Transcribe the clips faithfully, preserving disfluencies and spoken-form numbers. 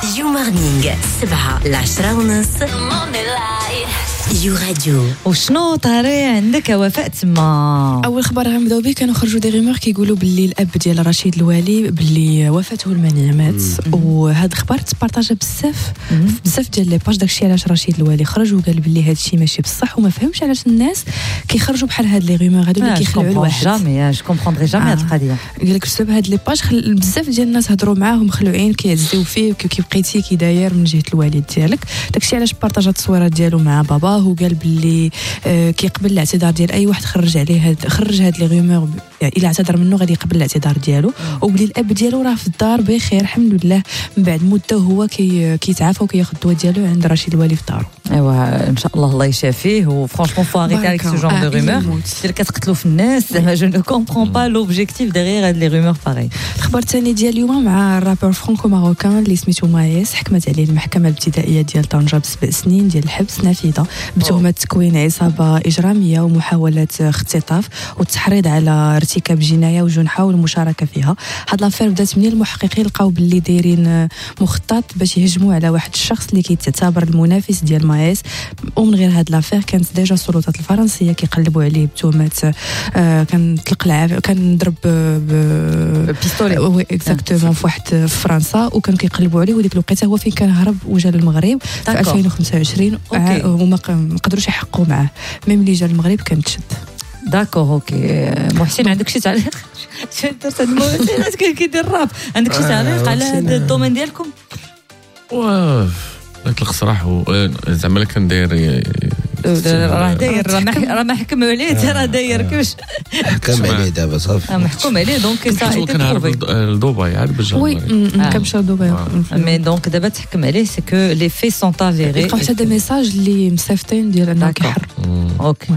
يو مورنينغ سبعة لعشرة ونص يو راديو. وشنو طاري عندك وفاء تما؟ اول خبر غنبداو به كانوا خرجوا دي غيمور كيقولوا باللي الاب ديال رشيد الوالي باللي وفاته المنيه مات، وهذا الخبر تبارطاجا بزاف بزاف ديال لي باج. داكشي علاش رشيد الوالي خرج وقال باللي هذا الشيء ماشي بصح، وما فهمش علاش الناس كيخرجوا بحال هاد لي غيمور هادو اللي كيخلعوا الواحد. جامي جو كومبروندري جامي هاد القضيه. قال لك بسبب هاد لي باج خل... بزاف ديال الناس هضروا معاه مخلوعين كيعزيو فيه وكي بقيتي كي داير من جهه الوالد ديالك. داكشي علاش بارطاجا التصويرات ديالو مع باباه وقال باللي آه كيقبل الاعتذار ديال اي واحد خرج عليه هاد خرج هاد لي غيمور، يعني الا اعتذر منه غادي يقبل الاعتذار ديالو، وبلي الاب ديالو راه في الدار بخير الحمد لله من بعد مده وهو كي كيتعافى وكياخذ الدواء ديالو عند رشيد الوالي في دارو. ايوا ان شاء الله الله يشافيه. وفرانشمون فو اريتي avec ce genre de rumeurs اللي كتقتلوا في الناس. جو نو كومبرون با لوبجيكتيف ديغيغ هاد لي rumeurs باغي. الخبر الثاني ديال اليوم مع الرابور فرانكو ماروكان اللي سميتو مايس، حكمت عليه المحكمه الابتدائيه ديال طنجه بسبع سنين ديال الحبس نافذه بتهمه تكوين عصابه اجراميه ومحاوله اختطاف والتحريض على ارتكاب جنايه وجنحه والمشاركه فيها. هاد لافير بدات منين المحققين لقاو باللي دايرين مخطط باش يهجموا على واحد الشخص اللي كيتعتبر المنافس ديال مايس. ومن غير هاد لافير كانت ديجا السلطات الفرنسيه كيقلبوا عليه بتهمه آه كان طلق العاب كان ضرب بيستولي وي اكزاكتومون في واحد في فرنسا، وكانوا كيقلبوا عليه وديك الوقيته هو فين كان هرب وجا للمغرب في ألفين وخمسة وعشرين وما قدروش يحققوا معاه. ميم اللي جا للمغرب كان تشد. داكور اوكي. محسن عندك شي تعليق؟ درت هاد الممثل كيدير الراب، عندك شي تعليق على هذا الدومين ديالكم؟ واه نطلق صراحه زعما كان داير راه داير راه ما حكم عليه راه داير كيفاش حكم عليه دابا صافي محكوم عليه دونك صافي كان هرب لدبي عاد باش وي كمشى لدبي مي دونك دابا تحكم عليه سي كو لي في سون افيري. لقاو حتى دي ميساج اللي مصيفطين ديال انه كيحر. اوكي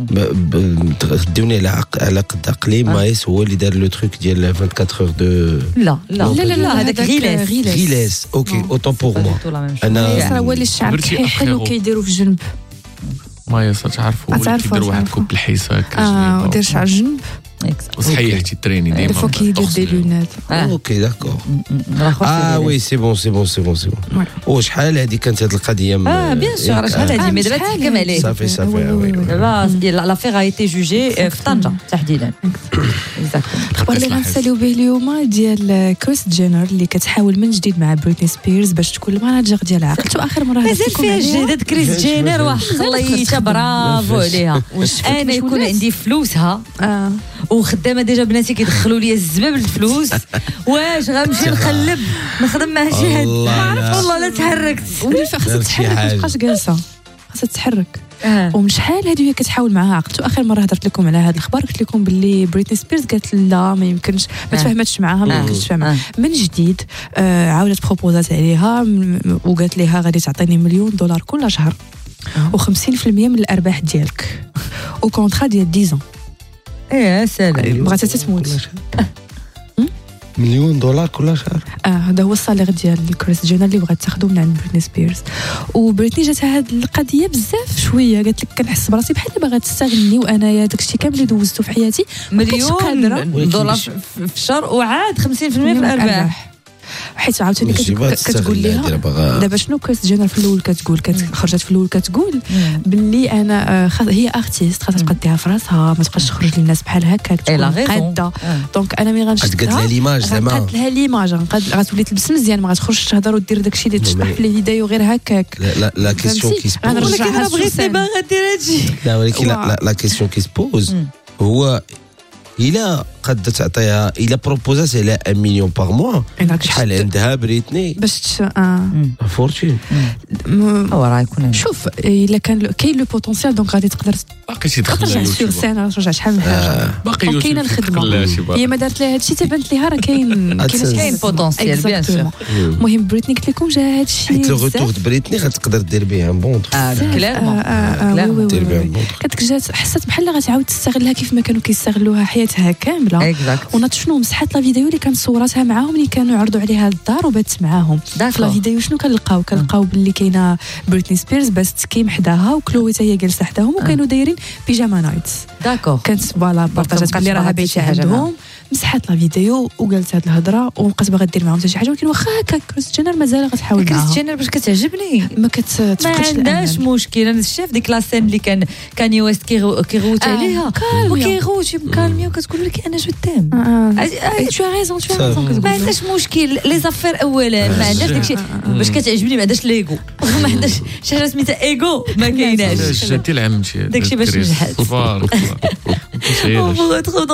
خدوني على قد عقلي مايس هو اللي دار لو تروك ديال أربعة وعشرين دو لا لا لا لا هذاك غيلاس غيلاس اوكي اوتون بور موا. انا هو اللي الشعر كيحل وكيديروا في الجنب ما يصير تعرفوا كيدير واحد كوب الحيسه هكا اه ودير شعر الجنب وصحيحتي تريني ديما فوا كيدير دي لونات. اوكي داكور اه وي سي بون سي بون سي بون سي بون. وشحال هذه كانت هذه القضيه اه بيان سور شحال هذه مي دابا تحكم عليه صافي صافي دابا لافير ا ايتي جوجي في طنجه تحديدا. الخبر اللي غنساليو به اليوم ديال كريس جينر اللي كتحاول من جديد مع بريتني سبيرز باش تكون الماناجر ديالها. عقلتو اخر مره مازال فيها جديد كريس جينر واحد خليتها برافو عليها. انا يكون عندي فلوسها وخدامه ديجا بناتي كيدخلوا لي الزباب الفلوس واش غنمشي نقلب نخدم مع شي حد ما عرفت والله لا تحركت. ولي خاصها تتحرك ما تبقاش جالسه خاصها تتحرك. آه. ومن شحال هذه هي كتحاول معاها. عقلتو اخر مره هضرت لكم على هذا الخبر قلت لكم باللي بريتني سبيرز قالت لا ما يمكنش ما آه. تفاهمتش معاها ما يمكنش تفهم من جديد. آه عاودت بروبوزات عليها وقالت لها غادي تعطيني مليون دولار كل شهر و50% من الارباح ديالك وكونترا ديال عشرة ايه سلام بغات تتموت. مليون دولار كل شهر. اه هذا هو الصالير ديال كريس جينر اللي بغات تاخذه من عند بريتني سبيرز. وبريتني جاتها هذه القضيه بزاف شويه قالت لك كنحس براسي بحال اللي باغا تستغني وانايا داكشي كامل اللي دوزته في حياتي مليون دولار في الشهر وعاد خمسين بالمية في الارباح. حيت عاوتاني كتقول لها دابا شنو كريس جينر في الاول كتقول خرجت في الاول كتقول باللي انا هي ارتيست خاصها تقديها في راسها ما تبقاش تخرج للناس بحال هكا تكون قاده. دونك انا ملي غنشدها قد لها ليماج زعما قد لها ليماج غتولي تلبس مزيان ما غتخرجش تهضر ودير داكشي اللي تشطح في لي فيديو غير هكاك. لا لا كيسيون كي سبوز ولكن انا بغيت باغا دير هادشي. لا ولكن لا كيسيون كي سبوز هو إلا قد تعطيها إلا بروبوزات على واحد مليون باغ موا شحال عندها بريتني باش اه فورتين هو راه يكون. شوف إلا كان كاين لو بوتونسيال دونك غادي تقدر باقي تدخل ترجع سور سين ترجع شحال من حاجه باقي كاينه الخدمه هي ما دارت لها هادشي تبانت ليها راه كاين كاين بوتونسيال بيان سور. المهم بريتني قلت لكم جا هادشي حيت لو روتور د بريتني غتقدر دير به ان بون كليرمون دير به ان بون كانت جات حسات بحال غتعاود تستغلها كيف ما كانوا كيستغلوها حياتها كامله. وناض شنو مسحات لا فيديو اللي كانت صورتها معاهم اللي كانوا يعرضوا عليها الدار وبات معاهم. في لا فيديو شنو كنلقاو كنلقاو باللي كاينه بريتني سبيرز باست كيم حداها وكلوي حتى هي جالسه حداهم وكانوا دايرين بيجاما نايتس. داكور كانت فوالا بارطاجات قال لي راها بايته عندهم مسحات لا فيديو وقالت هاد الهضره وبقات باغا دير معاهم حتى شي حاجه ولكن واخا هكا كريس جينر مازال غتحاول معاها كريس جينر باش كتعجبني ما كتفقدش ما عندهاش مشكل. انا شاف ديك لا سين اللي كان كان ويست كيغوت عليها وكيغوت مكالميه وكتقول لك انا جو تيم تو ريزون تو ريزون ما عندهاش مشكل لي زافير اولا ما عندهاش داكشي باش كتعجبني ما عندهاش ليغو ما عندهاش شي حاجه سميتها ايغو ما كايناش داكشي باش نجحت تبارك الله